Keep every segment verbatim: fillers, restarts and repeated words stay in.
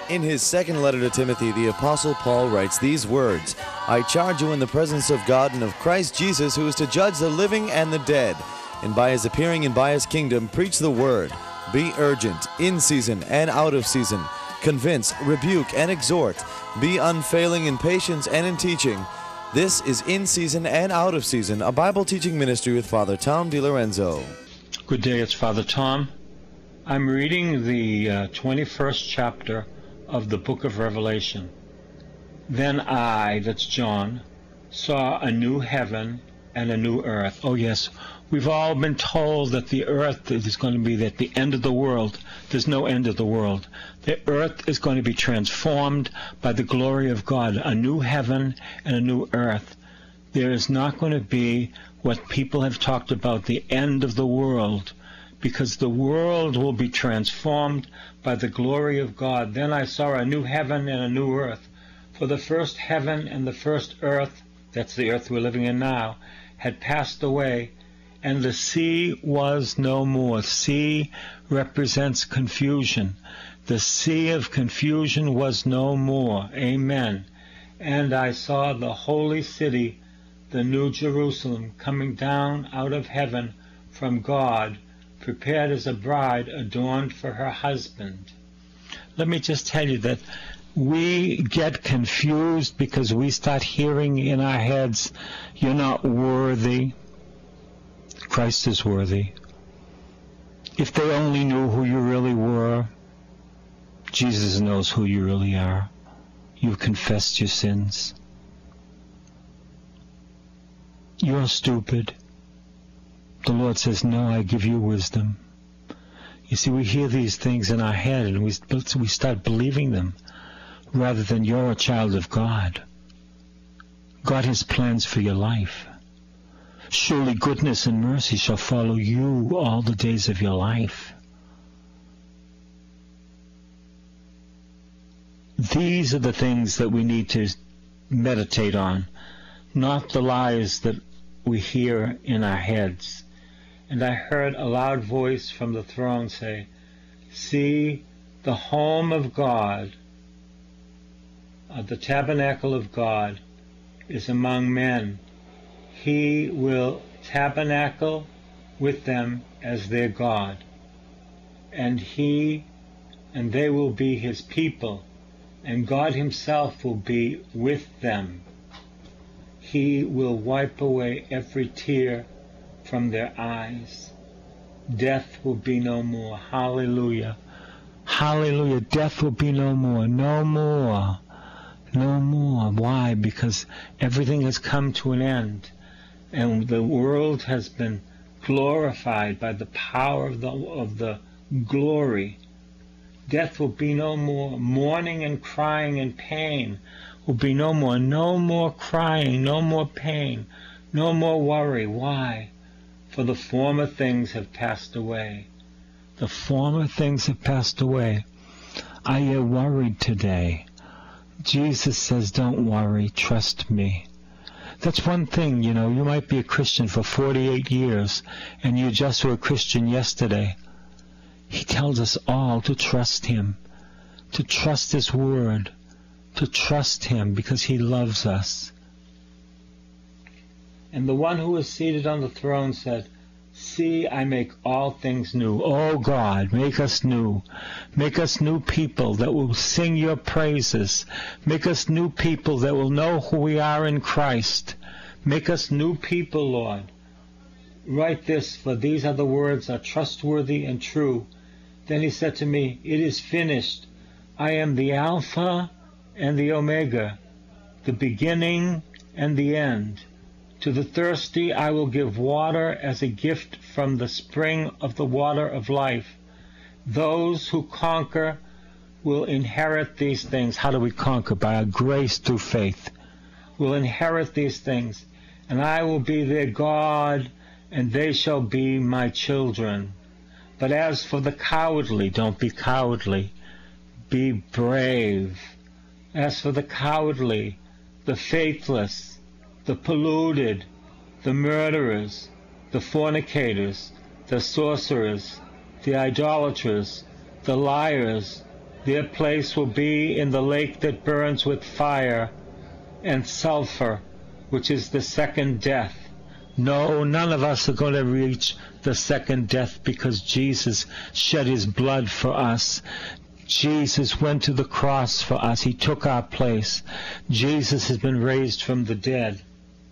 In his second letter to Timothy, the Apostle Paul writes these words, I charge you in the presence of God and of Christ Jesus, who is to judge the living and the dead, and by his appearing and by his kingdom, preach the word. Be urgent, in season and out of season. Convince, rebuke, and exhort. Be unfailing in patience and in teaching. This is In Season and Out of Season, a Bible teaching ministry with Father Tom DiLorenzo. Good day, it's Father Tom. I'm reading the uh, twenty-first chapter of the book of Revelation. Then I, that's John, saw a new heaven and a new earth. Oh yes, we've all been told that the earth is going to be at the end of the world. There's no end of the world. The earth is going to be transformed by the glory of God, a new heaven and a new earth. There is not going to be what people have talked about, the end of the world, because the world will be transformed by the glory of God. Then I saw a new heaven and a new earth. For the first heaven and the first earth, that's the earth we're living in now, had passed away, and the sea was no more. Sea represents confusion. The sea of confusion was no more. Amen. And I saw the holy city, the new Jerusalem, coming down out of heaven from God, prepared as a bride adorned for her husband. Let me just tell you that we get confused because we start hearing in our heads, you're not worthy. Christ is worthy. If they only knew who you really were, Jesus knows who you really are. You've confessed your sins. You're stupid. The Lord says, no, I give you wisdom. You see, we hear these things in our head and we, we start believing them rather than you're a child of God. God has plans for your life. Surely goodness and mercy shall follow you all the days of your life. These are the things that we need to meditate on, not the lies that we hear in our heads. And I heard a loud voice from the throne say, see, the home of God, uh, the tabernacle of God, is among men. He will tabernacle with them as their God. And he and they will be his people, and God himself will be with them. He will wipe away every tear from their eyes. Death will be no more. Hallelujah. Hallelujah. Death will be no more. No more. No more. Why? Because everything has come to an end. And the world has been glorified by the power of the, of the glory. Death will be no more. Mourning and crying and pain will be no more. No more crying, no more pain, no more worry. Why? For the former things have passed away. The former things have passed away. Are you worried today? Jesus says, don't worry, trust me. That's one thing, you know, you might be a Christian for forty-eight years, and you just were a Christian yesterday. He tells us all to trust him, to trust his word, to trust him because he loves us. And the one who was seated on the throne said, see, I make all things new. Oh God, make us new. Make us new people that will sing your praises. Make us new people that will know who we are in Christ. Make us new people, Lord. Write this, for these are the words that are trustworthy and true. Then he said to me, it is finished. I am the Alpha and the Omega, the beginning and the end. To the thirsty I will give water as a gift from the spring of the water of life. Those who conquer will inherit these things. How do we conquer? By our grace through faith. Will inherit these things. And I will be their God, and they shall be my children. But as for the cowardly, don't be cowardly. Be brave. As for the cowardly, the faithless, the polluted, the murderers, the fornicators, the sorcerers, the idolaters, the liars, Their place will be in the lake that burns with fire and sulfur, which is the second death. No, none of us are going to reach the second death because Jesus shed his blood for us. Jesus went to the cross for us. He took our place. Jesus has been raised from the dead.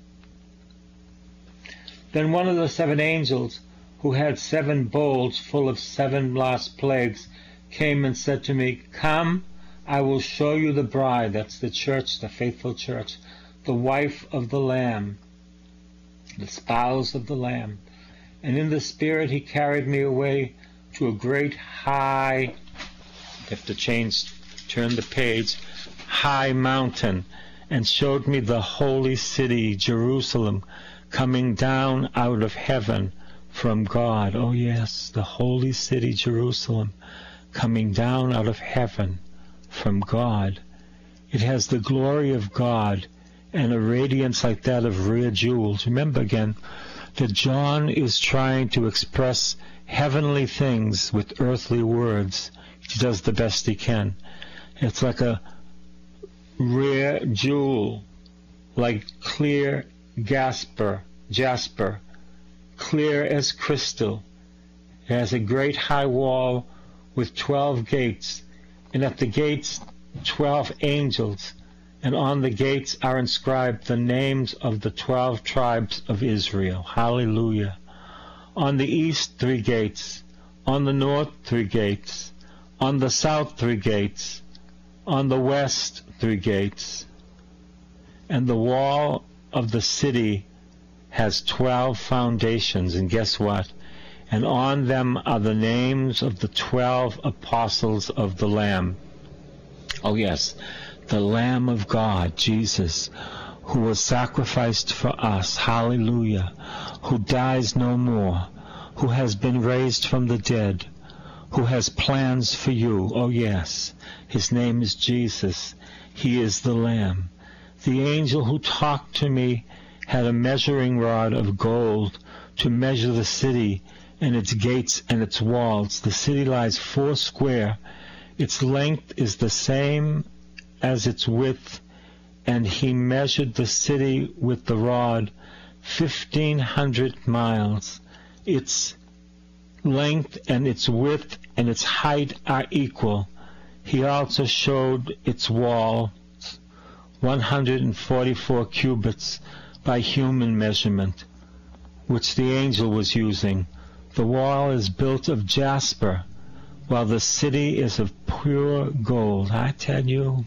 Then one of the seven angels, who had seven bowls full of seven last plagues, came and said to me, "Come, I will show you the bride," that's the church, the faithful church, "the wife of the Lamb," the spouse of the Lamb. And in the Spirit he carried me away to a great high, I have to change, turn the page, high mountain, and showed me the holy city, Jerusalem, coming down out of heaven from God. Oh yes, the holy city, Jerusalem, coming down out of heaven from God. It has the glory of God and a radiance like that of rare jewels. Remember again that John is trying to express heavenly things with earthly words. He does the best he can. It's like a rare jewel, like clear jasper, jasper, clear as crystal. It has a great high wall with twelve gates, and at the gates twelve angels, and on the gates are inscribed the names of the twelve tribes of Israel. Hallelujah. On the east three gates, on the north three gates, on the south three gates, on the west three gates. And the wall of the city has twelve foundations, and guess what? And on them are the names of the twelve apostles of the Lamb. Oh yes, the Lamb of God, Jesus, who was sacrificed for us, hallelujah, who dies no more, who has been raised from the dead, who has plans for you. Oh yes, his name is Jesus. He is the Lamb. The angel who talked to me had a measuring rod of gold to measure the city and its gates and its walls. The city lies four square. Its length is the same as its width, and he measured the city with the rod, fifteen hundred miles. Its length and its width and its height are equal. He also showed its wall, one hundred forty-four cubits by human measurement, which the angel was using. The wall is built of jasper, while the city is of pure gold. I tell you,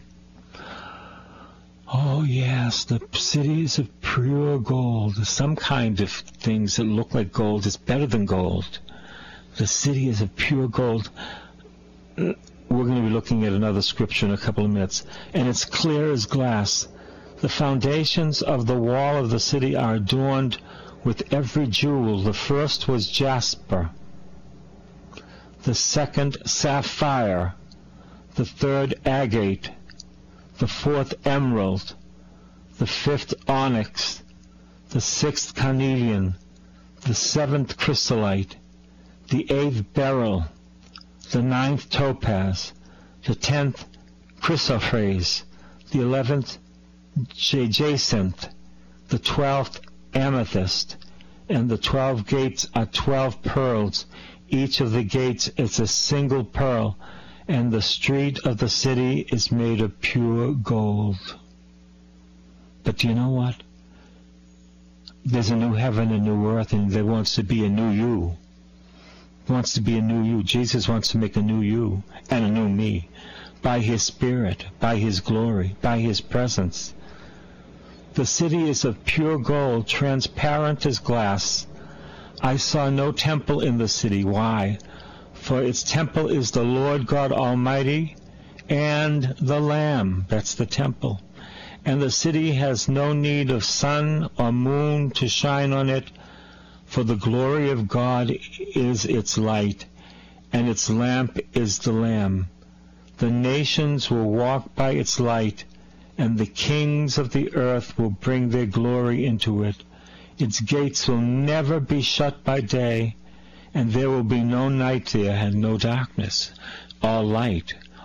oh yes, the city is of pure gold. Some kind of things that look like gold is better than gold. The city is of pure gold. We're going to be looking at another scripture in a couple of minutes. And it's clear as glass. The foundations of the wall of the city are adorned with every jewel. The first was jasper, the second sapphire, the third agate, the fourth emerald, the fifth onyx, the sixth carnelian, the seventh chrysolite, the eighth beryl, the ninth topaz, the tenth chrysoprase, the eleventh jacinth, the twelfth amethyst, and the twelve gates are twelve pearls. Each of the gates is a single pearl, and the street of the city is made of pure gold. But do you know what? There's a new heaven and new earth, and there wants to be a new you. Wants to be a new you. Jesus wants to make a new you and a new me by his Spirit, by his glory, by his presence. The city is of pure gold, transparent as glass. I saw no temple in the city. Why? For its temple is the Lord God Almighty and the Lamb. That's the temple. And the city has no need of sun or moon to shine on it, for the glory of God is its light, and its lamp is the Lamb. The nations will walk by its light, and the kings of the earth will bring their glory into it. Its gates will never be shut by day, and there will be no night there and no darkness. All light,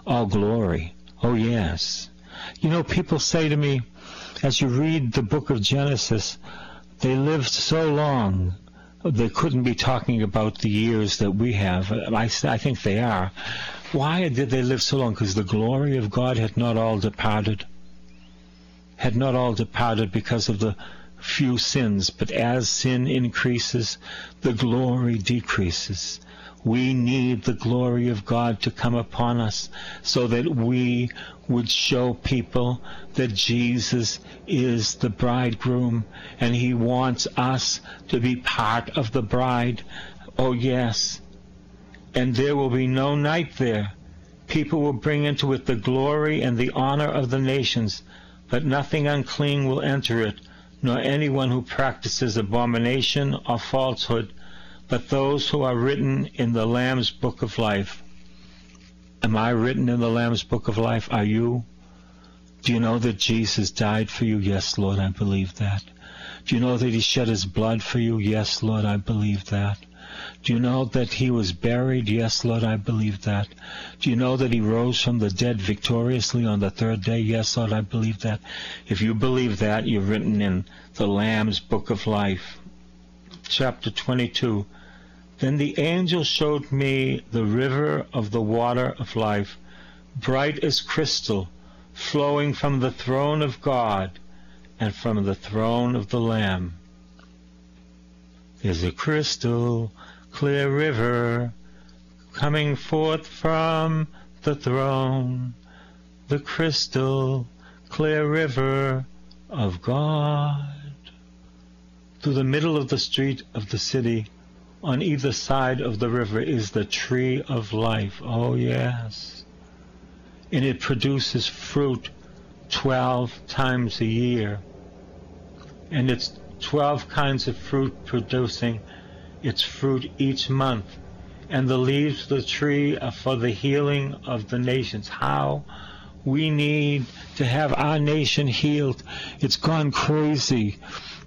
all glory. Oh, yes. You know, people say to me, as you read the book of Genesis, they lived so long, they couldn't be talking about the years that we have. I, I think they are. Why did they live so long? Because the glory of God had not all departed. Had not all departed because of the few sins. But as sin increases, the glory decreases. We need the glory of God to come upon us so that we would show people that Jesus is the bridegroom and he wants us to be part of the bride. Oh, yes. And there will be no night there. People will bring into it the glory and the honor of the nations, but nothing unclean will enter it, nor anyone who practices abomination or falsehood, but those who are written in the Lamb's book of life. Am I written in the Lamb's book of life? Are you? Do you know that Jesus died for you? Yes, Lord, I believe that. Do you know that he shed his blood for you? Yes, Lord, I believe that. Do you know that he was buried? Yes, Lord, I believe that. Do you know that he rose from the dead victoriously on the third day? Yes, Lord, I believe that. If you believe that, you're written in the Lamb's book of life. Chapter twenty-two. Then the angel showed me the river of the water of life, bright as crystal, flowing from the throne of God and from the throne of the Lamb. There's a crystal clear river coming forth from the throne, the crystal clear river of God. Through the middle of the street of the city, on either side of the river, is the tree of life. Oh, yes. And it produces fruit twelve times a year. And it's twelve kinds of fruit producing its fruit each month. And the leaves of the tree are for the healing of the nations. How we need to have our nation healed. It's gone crazy.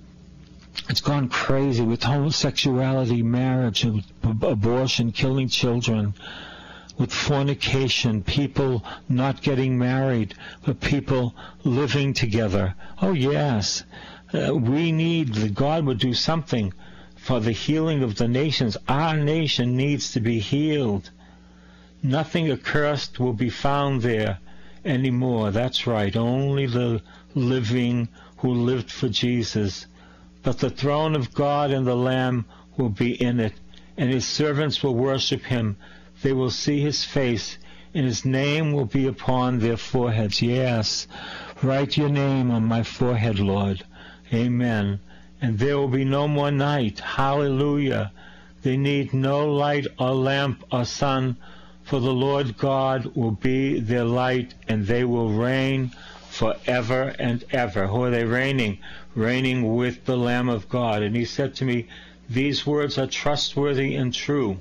It's gone crazy with homosexuality, marriage, abortion, killing children, with fornication, people not getting married, but people living together. Oh, yes. Uh, we need that God would do something for the healing of the nations. Our nation needs to be healed. Nothing accursed will be found there anymore. That's right. Only the living who lived for Jesus. But the throne of God and the Lamb will be in it, and his servants will worship him. They will see his face, and his name will be upon their foreheads. Yes, write your name on my forehead, Lord. Amen. And there will be no more night. Hallelujah. They need no light or lamp or sun, for the Lord God will be their light, and they will reign forever and ever. Who are they reigning? Reigning with the Lamb of God. And he said to me, these words are trustworthy and true.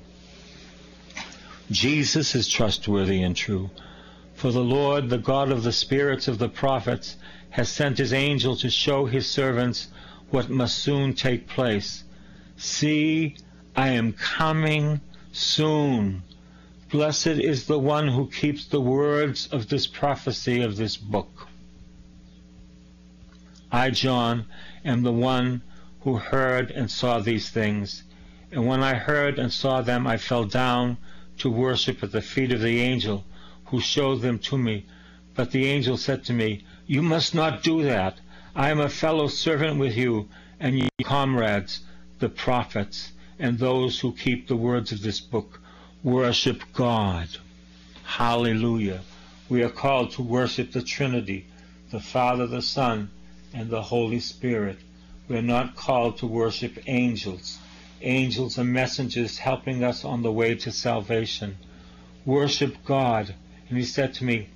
Jesus is trustworthy and true. For the Lord, the God of the spirits of the prophets, has sent his angel to show his servants what must soon take place. See, I am coming soon. Blessed is the one who keeps the words of this prophecy of this book. I, John, am the one who heard and saw these things. And when I heard and saw them, I fell down to worship at the feet of the angel who showed them to me. But the angel said to me, you must not do that. I am a fellow servant with you and your comrades, the prophets, and those who keep the words of this book. Worship God. Hallelujah. We are called to worship the Trinity, the Father, the Son, and the Holy Spirit. We are not called to worship angels. Angels are messengers helping us on the way to salvation. Worship God. And he said to me,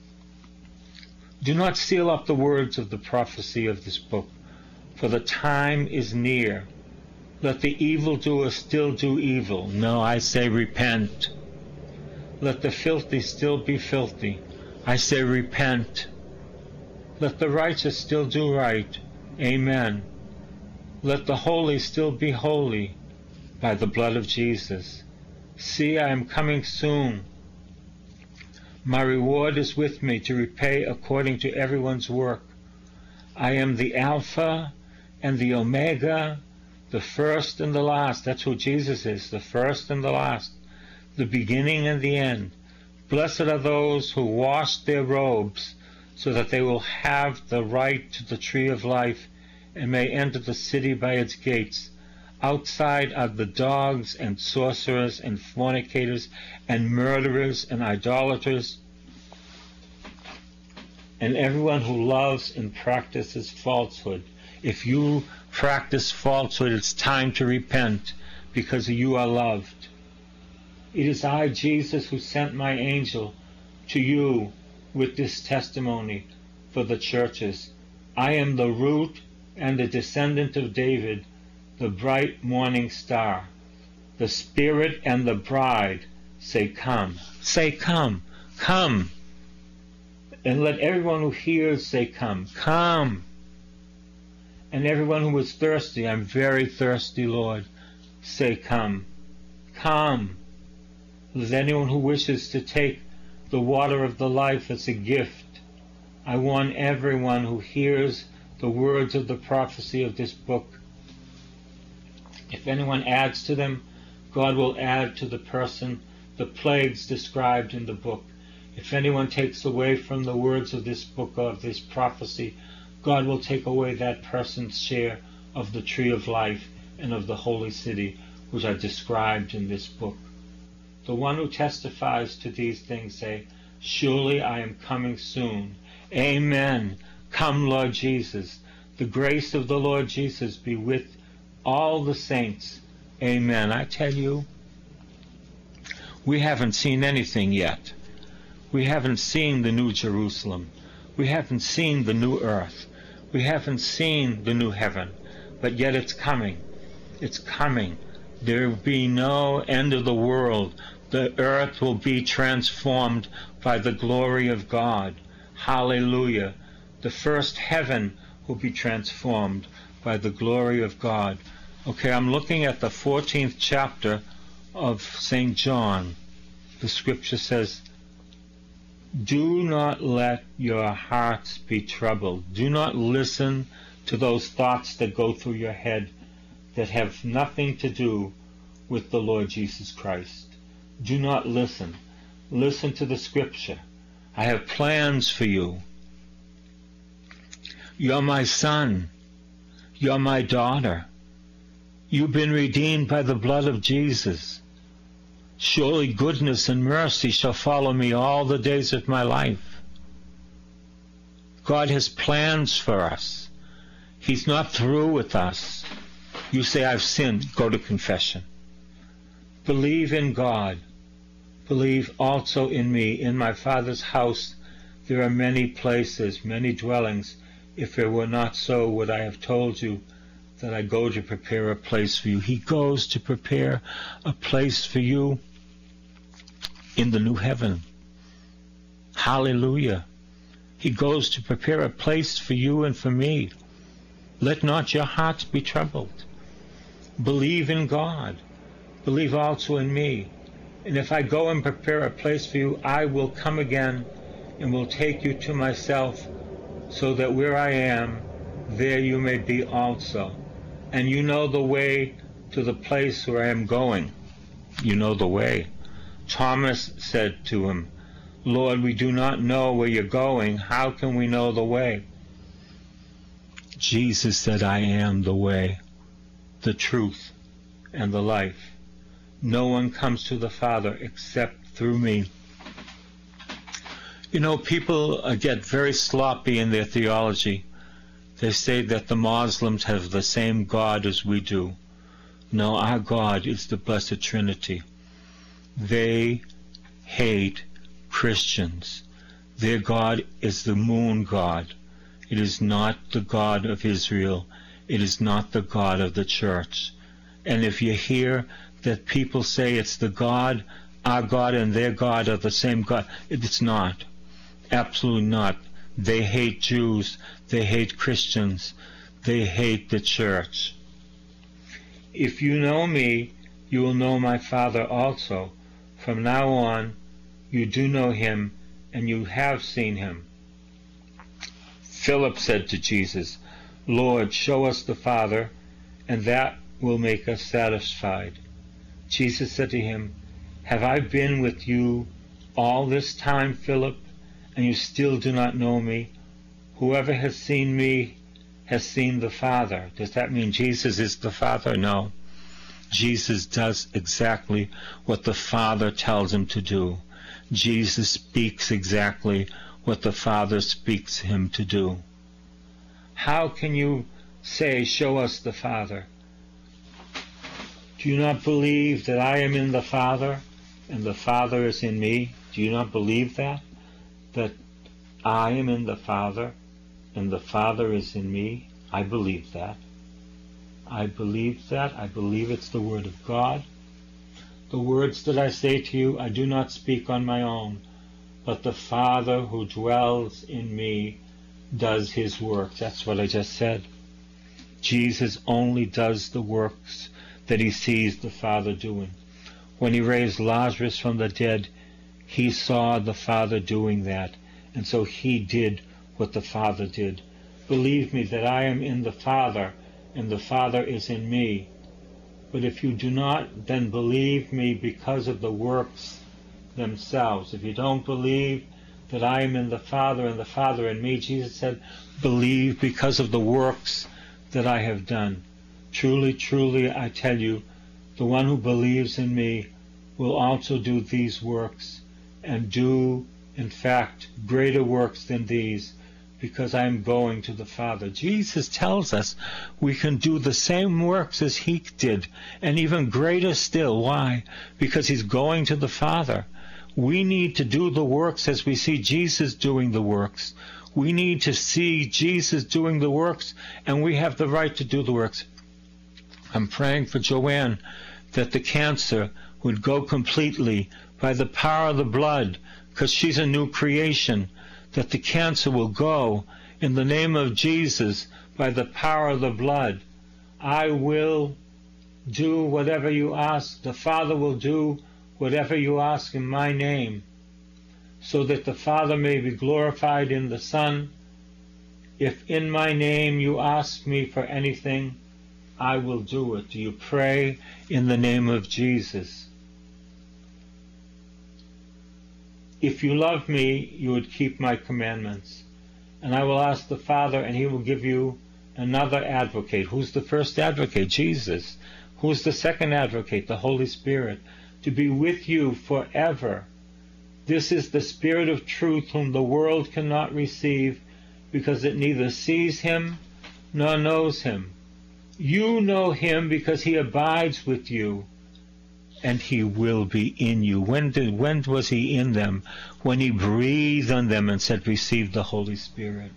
do not seal up the words of the prophecy of this book, for the time is near. Let the evildoer still do evil. No, I say repent. Let the filthy still be filthy. I say repent. Let the righteous still do right. Amen. Let the holy still be holy by the blood of Jesus. See, I am coming soon. My reward is with me to repay according to everyone's work. I am the Alpha and the Omega, the first and the last. That's who Jesus is, the first and the last, the beginning and the end. Blessed are those who wash their robes, so that they will have the right to the tree of life and may enter the city by its gates. Outside are the dogs and sorcerers and fornicators and murderers and idolaters and everyone who loves and practices falsehood. If you practice falsehood, it's time to repent, because you are loved. It is I, Jesus, who sent my angel to you with this testimony for the churches. I am the root and the descendant of David, the bright morning star. The Spirit and the bride say, come. Say, come. Come. And let everyone who hears say, come. Come. And everyone who is thirsty, I'm very thirsty, Lord, say, come. Come. Let anyone who wishes to take the water of the life as a gift, I want everyone who hears the words of the prophecy of this book. If anyone adds to them, God will add to the person the plagues described in the book. If anyone takes away from the words of this book, of this prophecy, God will take away that person's share of the tree of life and of the holy city, which are described in this book. The one who testifies to these things say, surely I am coming soon. Amen. Come, Lord Jesus. The grace of the Lord Jesus be with all the saints. Amen. I tell you, we haven't seen anything yet. We haven't seen the new Jerusalem. We haven't seen the new earth. We haven't seen the new heaven. But yet it's coming. It's coming. There will be no end of the world. The earth will be transformed by the glory of God. Hallelujah. The first heaven will be transformed by the glory of God. Okay, I'm looking at the fourteenth chapter of Saint John. The scripture says, do not let your hearts be troubled. Do not listen to those thoughts that go through your head that have nothing to do with the Lord Jesus Christ. Do not listen. Listen to the scripture. I have plans for you. You're my son. You're my daughter. You've been redeemed by the blood of Jesus. Surely goodness and mercy shall follow me all the days of my life. God has plans for us. He's not through with us. You say, I've sinned. Go to confession. Believe in God. Believe also in me. In my Father's house there are many places, many dwellings. If it were not so, would I have told you that I go to prepare a place for you? He goes to prepare a place for you in the new heaven. Hallelujah. He goes to prepare a place for you and for me. Let not your hearts be troubled. Believe in God. Believe also in me. And if I go and prepare a place for you, I will come again and will take you to myself, so that where I am, there you may be also. And you know the way to the place where I am going. You know the way. Thomas said to him, Lord, we do not know where you're going. How can we know the way? Jesus said, I am the way, the truth, and the life. No one comes to the Father except through me. You know, people uh, get very sloppy in their theology. They say that the Muslims have the same God as we do. No, our God is the Blessed Trinity. They hate Christians. Their God is the moon god. It is not the God of Israel. It is not the God of the church. And if you hear that people say it's the God, our God and their God are the same God, it's not. Absolutely not. They hate Jews. They hate Christians. They hate the church. If you know me, you will know my Father also. From now on, you do know him and you have seen him. Philip said to Jesus, Lord, show us the Father, and that will make us satisfied. Jesus said to him, Have I been with you all this time, Philip, and you still do not know me? Whoever has seen me has seen the Father. Does that mean Jesus is the Father? No. Jesus does exactly what the Father tells him to do. Jesus speaks exactly what the Father speaks him to do. How can you say, show us the Father? Do you not believe that I am in the Father and the Father is in me? Do you not believe that? That I am in the Father and the Father is in me? I believe that. I believe that. I believe it's the Word of God. The words that I say to you, I do not speak on my own, but the Father who dwells in me does his works. That's what I just said. Jesus only does the works that he sees the Father doing. When he raised Lazarus from the dead, he saw the Father doing that, and so he did what the Father did. Believe me that I am in the Father, and the Father is in me. But if you do not, then believe me because of the works themselves. If you don't believe that I am in the Father and the Father in me, Jesus said, believe because of the works that I have done. Truly, truly, I tell you, the one who believes in me will also do these works, and do, in fact, greater works than these, because I am going to the Father. Jesus tells us we can do the same works as he did, and even greater still. Why? Because he's going to the Father. We need to do the works as we see Jesus doing the works. We need to see Jesus doing the works, and we have the right to do the works. I'm praying for Joanne that the cancer would go completely by the power of the blood, because she's a new creation, that the cancer will go in the name of Jesus by the power of the blood. I will do whatever you ask. The Father will do whatever you ask in my name, so that the Father may be glorified in the Son. If in my name you ask me for anything, I will do it. Do you pray in the name of Jesus? If you love me, you would keep my commandments. And I will ask the Father, and he will give you another advocate. Who's the first advocate? Jesus. Who's the second advocate? The Holy Spirit. To be with you forever. This is the Spirit of truth, whom the world cannot receive, because it neither sees him nor knows him. You know him because he abides with you, and he will be in you. When did, when was he in them? When he breathed on them and said, receive the Holy Spirit.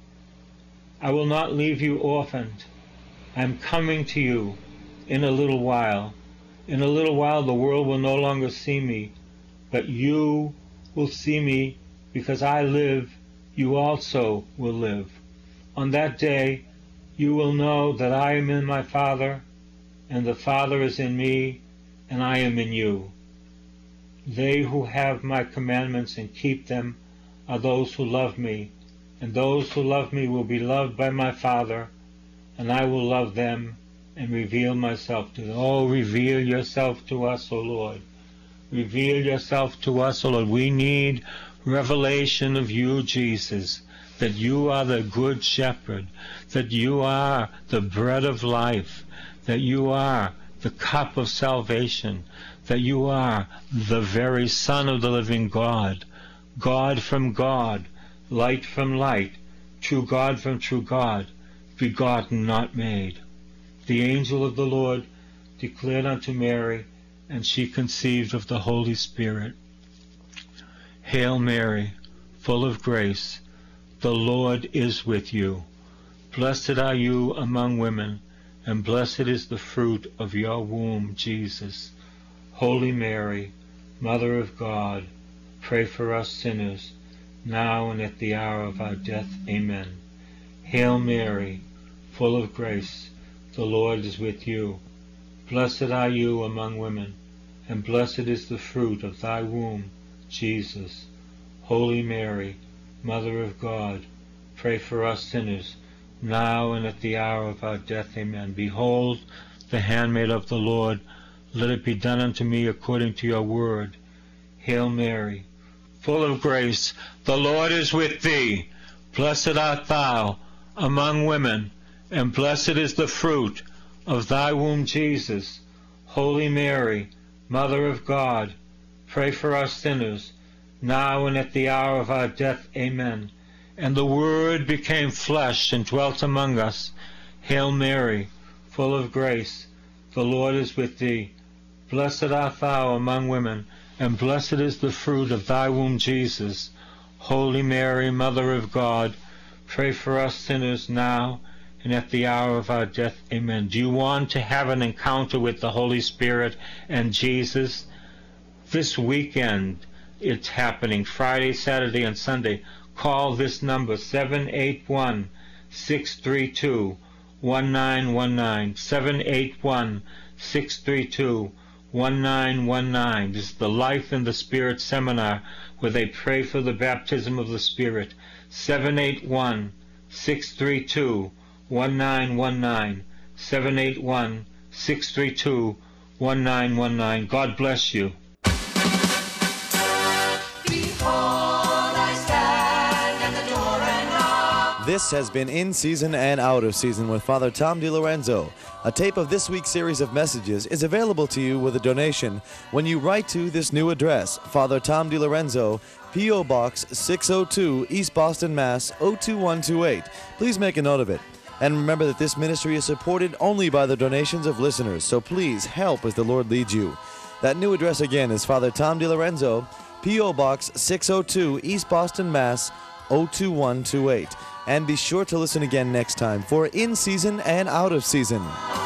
I will not leave you orphaned. I am coming to you in a little while. In a little while the world will no longer see me, but you will see me, because I live, you also will live. On that day you will know that I am in my Father, and the Father is in me, and I am in you. They who have my commandments and keep them are those who love me, and those who love me will be loved by my Father, and I will love them and reveal myself to them. Oh, reveal yourself to us, O Lord. Reveal yourself to us, O Lord. We need revelation of you, Jesus, that you are the good shepherd, that you are the bread of life, that you are the cup of salvation, that you are the very Son of the living God, God from God, light from light, true God from true God, begotten, not made. The angel of the Lord declared unto Mary, and she conceived of the Holy Spirit. Hail Mary, full of grace, the Lord is with you. Blessed are you among women, and blessed is the fruit of your womb, Jesus. Holy Mary, Mother of God, pray for us sinners, now and at the hour of our death. Amen. Hail Mary, full of grace, the Lord is with you. Blessed are you among women, and blessed is the fruit of thy womb, Jesus. Holy Mary, Mother of God, pray for us sinners, now and at the hour of our death. Amen. Behold, the handmaid of the Lord, let it be done unto me according to your word. Hail Mary, full of grace, the Lord is with thee. Blessed art thou among women, and blessed is the fruit of thy womb, Jesus. Holy Mary, Mother of God, pray for us sinners, now and at the hour of our death. Amen. And the Word became flesh and dwelt among us. Hail Mary, full of grace, the Lord is with thee. Blessed art thou among women, and blessed is the fruit of thy womb, Jesus. Holy Mary, Mother of God, pray for us sinners now and at the hour of our death. Amen. Do you want to have an encounter with the Holy Spirit and Jesus? This weekend it's happening, Friday, Saturday, and Sunday. Call this number, seven eight one, six three two, one nine one nine, seven eight one, six three two, one nine one nine. This is the Life in the Spirit seminar where they pray for the baptism of the Spirit. seven eight one, six three two, one nine one nine, seven eight one, six three two, one nine one nine. God bless you. This has been In Season and Out of Season with Father Tom DiLorenzo. A tape of this week's series of messages is available to you with a donation when you write to this new address, Father Tom DiLorenzo, P O. Box six oh two, East Boston, Mass. oh two one two eight. Please make a note of it. And remember that this ministry is supported only by the donations of listeners, so please help as the Lord leads you. That new address again is Father Tom DiLorenzo, P O. Box six oh two, East Boston, Mass. oh two one two eight. And be sure to listen again next time for In Season and Out of Season.